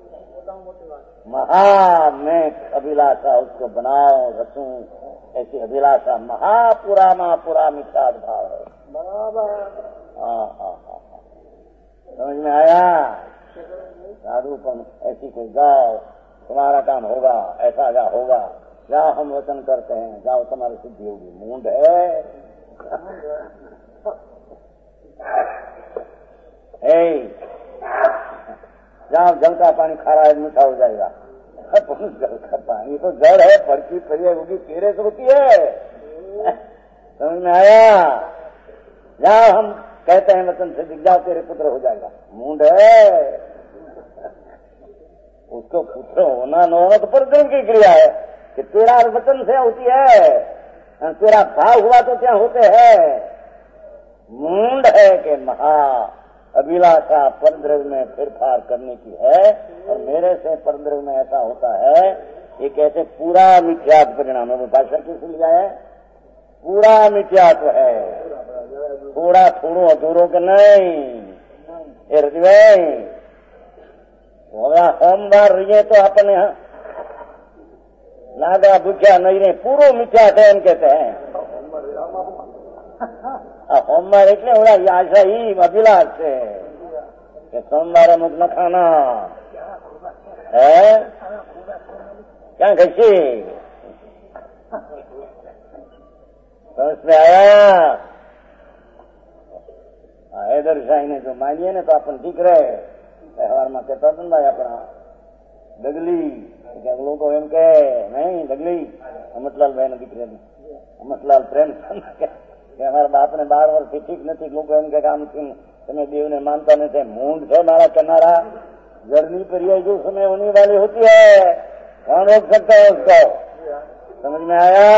C: महा मैं अभिलाषा उसको बनाओ रचूं, ऐसी अभिलाषा महापुरा महापुरा मिथ्यात्व भाव है। बराबर हाँ हाँ हाँ समझ में आया? साधुपन ऐसी कोई जाओ तुम्हारा काम होगा, ऐसा जा होगा, जाओ हम वचन करते हैं, जाओ तुम्हारी सिद्धि होगी। मूंड है जहाँ जल का पानी खारा है मीठा हो जाएगा। जल का पानी तो जड़ है, फड़की फरिया होगी तेरे से होती है। समझ में आया? जहाँ हम कहते हैं वचन से दिख जाओ तेरे पुत्र हो जाएगा, मूंड है। उसको पुत्र होना न होना तो परदेव की क्रिया है कि तेरा वचन से होती है, तेरा भाव हुआ तो क्या होते हैं। मूंड है कि महा अभिलाषा परद्रव्य में फेरफार करने की है, और मेरे से परद्रव्य में ऐसा होता है ये कैसे पूरा मिथ्यात्व परिणाम है। वो भाषा किस लिया है? पूरा मिथ्यात्व है, थोड़ा थोड़ो अधूरो के नहीं। हृदय सोमवार रहिए तो अपने नागा भूख्या नहीं रहे, पूरो मिथ्या थे एम कहते हैं। सोमवार એટલે ઓલા આશા ઈ અભિલાષ છે કે સોમવારે મુખ ન ખાના હે ક્યાં ખસી समझ में आया? हैदर शाही ने जो मानिए ना तो अपन दिख रहे तહેવાર માં કહેતા હતા ને ભાઈ આપણા ડગલી લોકો એમ કહે નહીં ડગલી અમતલાલ ભાઈ ને દીકરી અમતલાલ પ્રેમ કે અમારા બાપ ને બાર વર્ષથી ઠીક નથી, લોકો એમ કે આમ તમે દેવ ने मानता नहीं थे, मूंड है मारा किनारा गर्मी पर जो समय होने वाली होती है कौन रोक सकता है उसको? समझ में आया?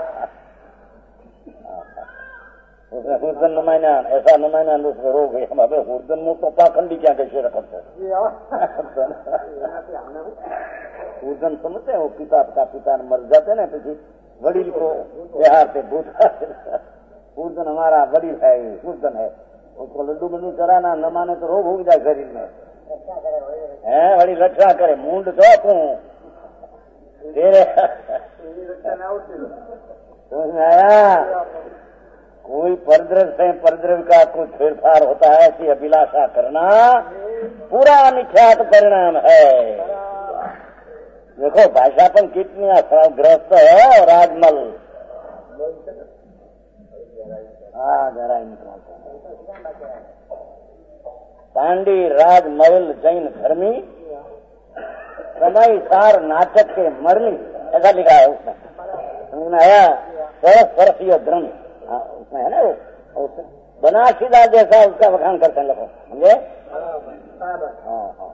C: उसने हुर्दन नुमाइना ऐसा नुमाइना उसको रोक गई। हम अबे हुर्दन मुंह तो पाखंडी क्या कैसे रखते हुर्दन समझते हैं? वो पिता का पिता मर जाते ना तो वडील को बिहार से भूत हुर्दन हमारा वडील है, हुर्दन है, उसको लड्डू बड्डू चराना न माने तो रोग हो जाए शरीर में है, बड़ी रक्षा करे। मूंड तो तू तेरे समझ में आया? कोई परद्रव्य से परद्रव्य का कुछ फेरफार होता है, ऐसी अभिलाषा करना पूरा मिथ्यात्व परिणाम है। देखो भाषापन कितनी ग्रस्त है। राजमल हाँ जरा पांडी राजमल जैन धर्मी समय सार नाटक के मर्मी, ऐसा लिखा है उसमें। समझ में आया? सरस सरसीय धर्म उसमें है ना, वो बनारसीदा जैसा उसका बखान करते हैं लोग, समझे? हाँ हाँ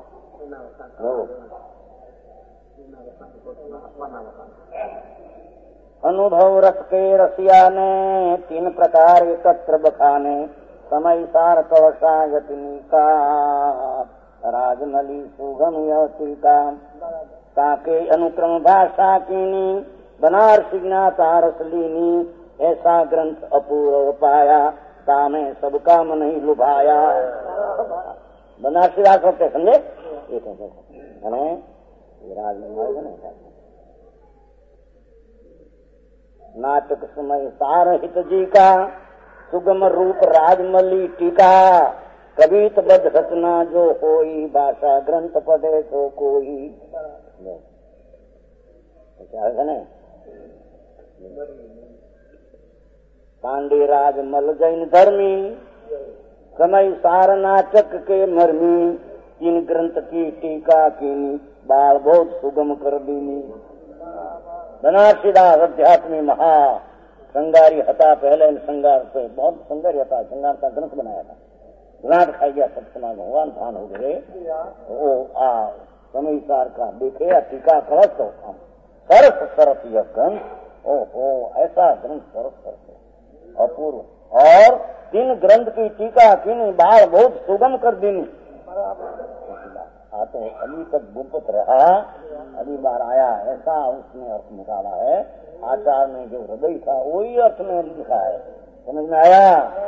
C: अनुभव रस के रसिया ने तीन प्रकार एकत्र बखाने, समय सार कवसा यतिनी का राजमली सुगम टीका ताके अनुक्रम भाषा कीनी बनारसी ज्ञाता रसलीनी, ऐसा ग्रंथ अपूर्व पाया तामे सब काम नहीं लुभाया। बनारसी राज होते समझे? एक है नाटक समय सार हित जी का सुगम रूप राजमली टीका, कवित बद्ध रचना जो होई भाषा ग्रंथ पढ़े तो कोई। क्या है? पांडे राजमल जैन धर्मी समय सार नाटक के मर्मी, तीन ग्रंथ की टीका कीनी बाल बहुत सुगम कर दीनी। बनारसीदास अध्यात्मी महा श्रृंगारी हता, पहले श्रृंगार से बहुत सुंदर था, श्रृंगार का ग्रंथ बनाया था। ग्रांट खाई गया सब समाज भगवान भान हो गए। वो आ समय सार का देखे टीका कलश तो सरस सरस यह ग्रंथ, ओहो ऐसा ग्रंथ सरस सरस अपूर्व। और तीन ग्रंथ की टीका कीनी बाल बहुत सुगम कर दीनी। हाँ तो अभी तक गुप्त रहा, अभी बार आया, ऐसा उसने अर्थ निकाला है। आचार में जो हृदय था वही अर्थ में लिखा है। समझ में आया?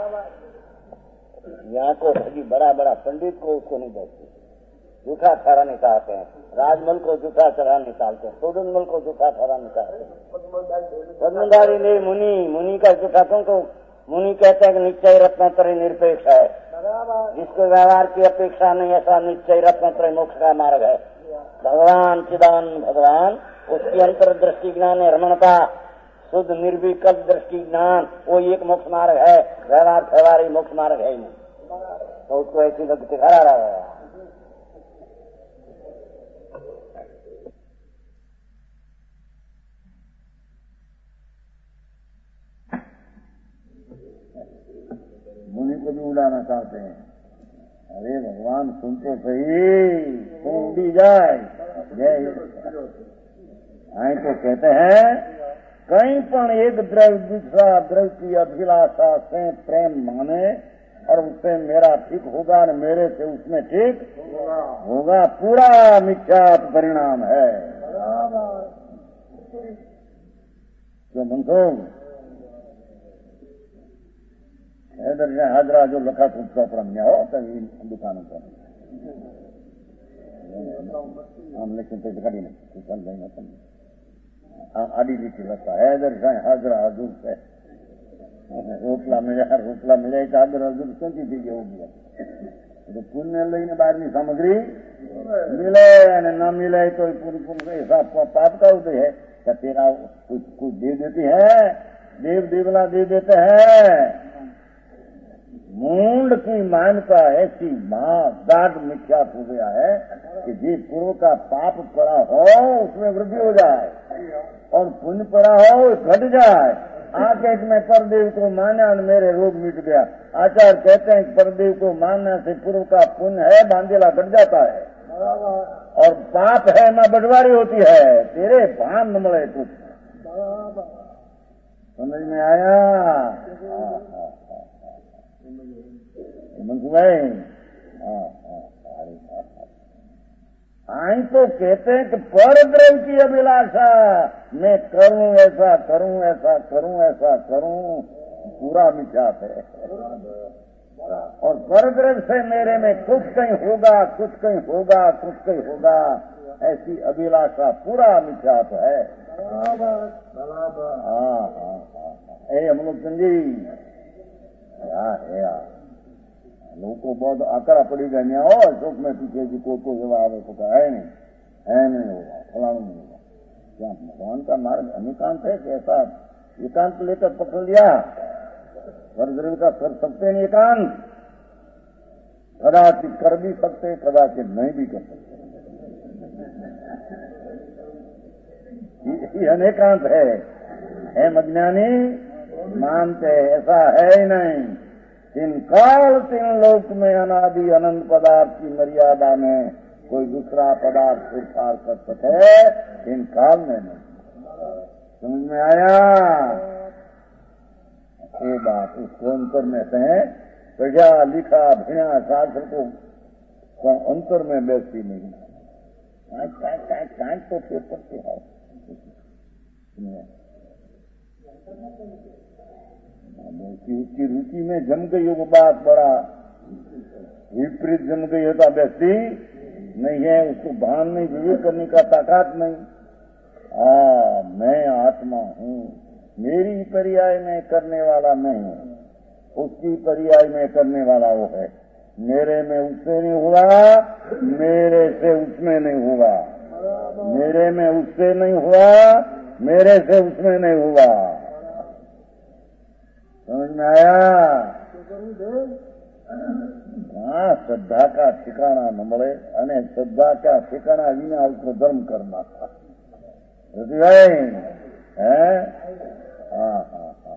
C: यहाँ को अभी बड़ा बड़ा पंडित को उसको नहीं देखते, जूठा ठहरा निकालते हैं। राजमल को जूठा ठहरा निकालते हैं, सोडनमल को जूठा ठहरा निकालते हैं। पद्मधारी ने मुनि मुनि का जूठा तुमको मुनि कहते हैं कि निश्चय रत्नत्रय निरपेक्ष है, जिसको व्यवहार की अपेक्षा नहीं, ऐसा निश्चय रत्नत्रय मोक्ष का मार्ग है। भगवान चिदानंद भगवान उसकी अंतर्दृष्टि ज्ञान रमणता शुद्ध निर्विकल्प दृष्टि ज्ञान वो एक मोक्ष मार्ग है, व्यवहार व्यवहार ही मोक्ष मार्ग है ही नहीं, तो उसको ऐसी भक्ति करा रहा है।
B: मुनि को भी उड़ाना चाहते हैं। अरे भगवान सुन तो सही, तो उड़ी जाए। आई तो कहते हैं कहीं पण एक द्रव्य दूसरा द्रव्य की अभिलाषा से प्रेम माने और उससे मेरा ठीक होगा न मेरे से उसमें ठीक होगा, पूरा मिथ्या परिणाम है। तो मनसो इधर हाजरा जो लखा खुदसा प्रम्या हो कहीं दुकानों पर हम लेकिन तो गाड़ी नहीं चल जाएंगे तुम आड़ी रीति लगता है इधर हाजरा हजूर से रोटला मिले रोटला मिले हाजर हजूर क्यों चीज हो गया तो पुण्य लઈને બહારની सामग्री मिले न मिले तो पूरी पूरी हिसाब पाप का उदय है। क्या तेरा कुछ कुछ दे देती है, देव देवला दे देते हैं। मूंड की मान्यता ऐसी मां दाग मिथ्यात हो गया है कि जी पूर्व का पाप पड़ा हो उसमें वृद्धि हो जाए और पुण्य पड़ा हो घट जाए। आके मैं परदेव को माना और मेरे रोग मिट गया। आचार्य कहते हैं कि परदेव को मानने से पूर्व का पुण्य है बांधेला घट जाता है और पाप है ना बंटवारी होती है। तेरे भान न मिले कुछ समझ में आया? भाई आई तो कहते हैं कि पर द्रव्य की अभिलाषा मैं करूं ऐसा करूं ऐसा करूं ऐसा करूं पूरा मिथ्यात है और पर द्रव्य से मेरे में कुछ कहीं होगा कुछ कहीं होगा कुछ कहीं होगा ऐसी अभिलाषा पूरा मिथ्यात है। हाँ हाँ हाँ हम लोग समझी है લોકો बहुत आकरा पड़ी गए हो अशोक में पीछे जी को को जवाब है तो है नहीं है नहीं होगा फलाना नहीं होगा। क्या भगवान का मार्ग अनिकांत है कि ऐसा एकांत लेकर पकड़ लिया वर्द्रव का कर सकते नहीं एकांत कदाचित कर भी सकते कदाचित नहीं भी कर सकते। ये अनेकांत है है अज्ञानी मानते ऐसा है ही नहीं। तीन काल तीन लोक में अनादि अनंत पदार्थ की मर्यादा में कोई दूसरा पदार्थ स्वीकार कर सके तीन काल में नहीं। समझ में आया? ये बात उसको अंतर में कहें प्रजा लिखा भिया शास्त्र को अंतर में बैठती नहीं कांच तो फिर करते है उसकी रुचि में जम गई वो बात बड़ा विपरीत जम गई होता व्यक्ति नहीं है उसको भान नहीं विवेक करने का ताकत नहीं। आ, मैं आत्मा हूँ मेरी पर्याय में करने वाला मैं हूँ उसकी पर्याय में करने वाला वो है। मेरे में उससे नहीं हुआ मेरे से उसमें नहीं हुआ मेरे में उससे नहीं हुआ मेरे से उसमें नहीं हुआ। समझ में आया? हाँ श्रद्धा का ठिकाना न मिले अने श्रद्धा का ठिकाना विना उसको धर्म करना भाई है। हाँ हाँ हाँ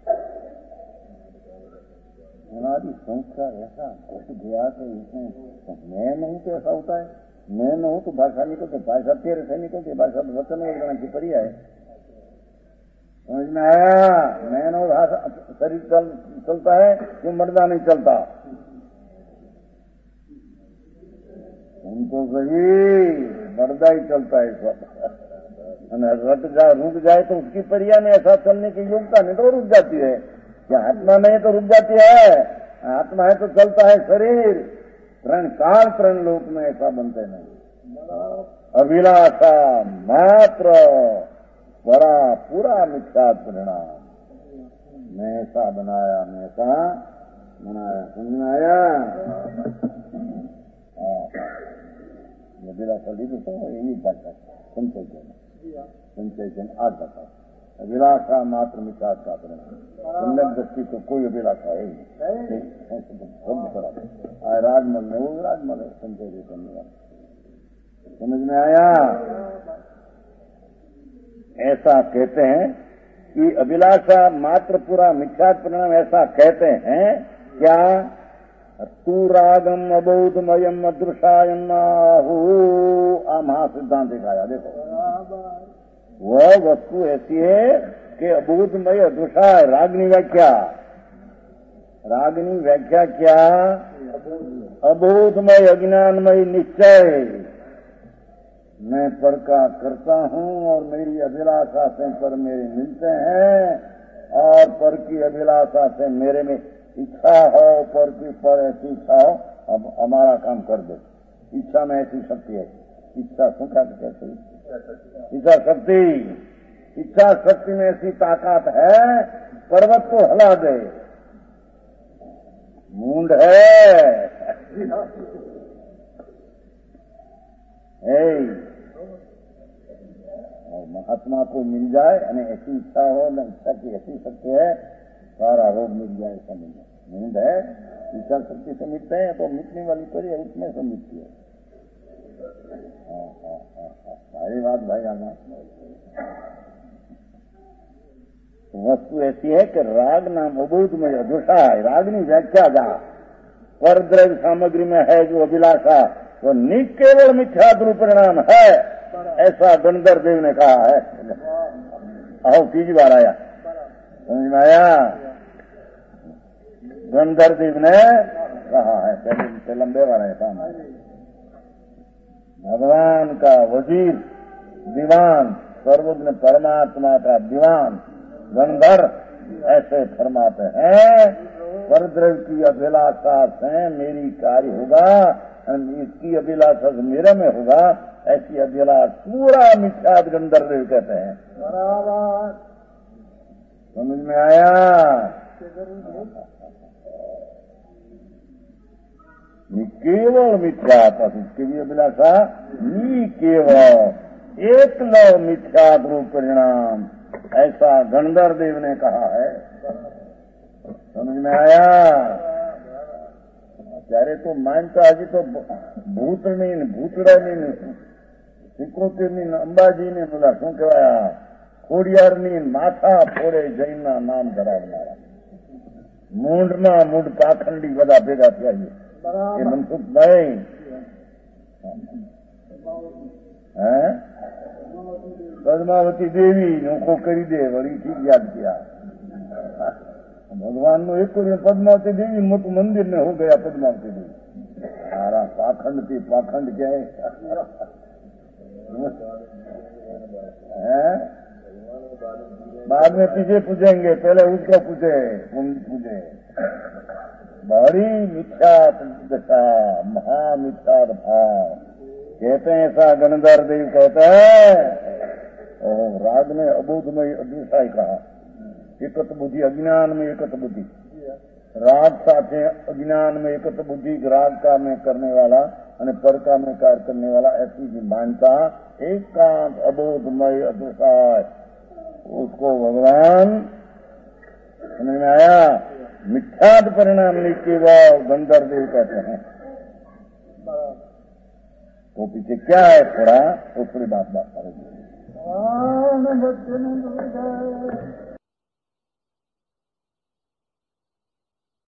B: हमारी संस्कार ऐसा घट गया तो इसमें मैं नहीं तो ऐसा होता है। मैं न हूं तो भाषा निकलते भाषा तेरे से निकलती भाषा तो वचन वर्णन की परिया है। समझ में आया? मैं न भाषा शरीर चल, चलता है क्यों मर्दा नहीं चलता उनको सही मर्दा ही चलता है सब रट जा रुक जाए तो उसकी परिया में ऐसा चलने की योग्यता नहीं तो रुक जाती है। क्या आत्मा नहीं तो रुक जाती है? आत्मा है तो चलता है शरीर प्रण काल प्रण लोक में ऐसा बनते नहीं। अभिलाषा मात्र बड़ा पूरा मिथ्या परिणाम मैं ऐसा बनाया मैं ऐसा बनाया समझ में आया? अभिलाषा ली तो यही बात संचय जन संचय जन आज बताओ अभिलाषा मात्र मिथ्या का परिणाम। सम्यक दृष्टि तो कोई अभिलाषा है ही नहीं। राजमल में वो राजमल है संजय जी करने वाला। समझ में आया? ऐसा कहते हैं कि अभिलाषा मात्र पूरा मिथ्या परिणाम, ऐसा कहते हैं क्या? तू रागम अबोधमयम अदृशायन्नाहु। आ महासिद्धांत दिखाया। देखो वह वस्तु ऐसी है कि अबोधमय अदृशा है। रागनी व्याख्या, रागनी व्याख्या क्या? अबोधमय अज्ञानमय निश्चय। मैं पर का करता हूँ और मेरी अभिलाषा से पर मेरे मिलते हैं, और पर की अभिलाषा से मेरे में इच्छा हो, पर की पर ऐसी इच्छा हो, अब हमारा काम कर दे। इच्छा में ऐसी शक्ति है। इच्छा सुखा तो कैसे? इच्छा शक्ति, इच्छा शक्ति में ऐसी ताकत है, पर्वत को हिला दे। मूंड है, है। और महात्मा को मिल जाए, यानी ऐसी इच्छा हो, न इच्छा की ऐसी शक्ति है, सारा रोग मिल जाए। समझ नींद है, इच्छा शक्ति से मिटते हैं तो मिटने वाली करिए उठने से मिटती है। हाँ हाँ हाँ हाँ, सारी बात भाई आना। वस्तु ऐसी है कि राग नाम अबोध में अधूषा है। रागनी व्याख्या जा पर द्रव्य सामग्री में है जो अभिलाषा, वो निकेवल मिथ्या परिणाम है, ऐसा गणधर देव ने कहा है। आओ तीसरी बार आया, समझ में आया? गणधर देव ने कहा है, पहले लंबे बार है काम। भगवान का वजीर, दीवान, सर्वज्ञ परमात्मा का दीवान गणधर ऐसे फरमाते हैं, परद्रव्य की अभिलाषा से मेरी कार्य होगा, इसकी अभिलाषा से मेरे में होगा, ऐसी अभिलाष पूरा मिथ्या गणधर देव कहते हैं। बराबर समझ में आया? केवल मिथ्या उसकी भी अभिलाषा नी केवल एक लव मिथ्या रूप परिणाम, ऐसा गणधर देव ने कहा है। समझ में आया? ત્યારે તો માનતા હજી તો ભૂતની ને ભૂતડાની ને સિકોતેરની ને અંબાજીને બોલા શું કહેવાય ખોડિયારની માથા ફોડે જૈનના નામ ધરાવનારા મૂંઢમાં મૂંઢ પાખંડી બધા ભેગા થયા છે એ મનસુખ નહીં। હે પદ્માવતી દેવી નોખો કરી દે વળી ઠીક યાદ किया। भगवान नो एक पद्मावती देवी मोटू मंदिर में हो गया। पद्मावती देवी सारा पाखंड थी, पाखंड क्या है? बाद में पीछे पूछेंगे, पहले उसको पूछे, पूछे बड़ी मिथ्या दशा, महामिथ्या भाव कहते हैं। ऐसा गणधर देव कहता है। और राग ने अबोध में अदृश्य कहा, एकत बुद्धि अज्ञान में एकत बुद्धि, राग साथे अज्ञान में एकत बुद्धि, राग का में करने वाला और पर का में कार्य करने वाला, ऐसी भी मानता एकांत अबोधमय अदृश्य, उसको भगवान समझ में आया? मिथ्याद परिणाम लिखे वह गंधर्व देव कहते हैं। तो पीछे क्या है थोड़ा, तो थोड़ी बात बात करेंगे।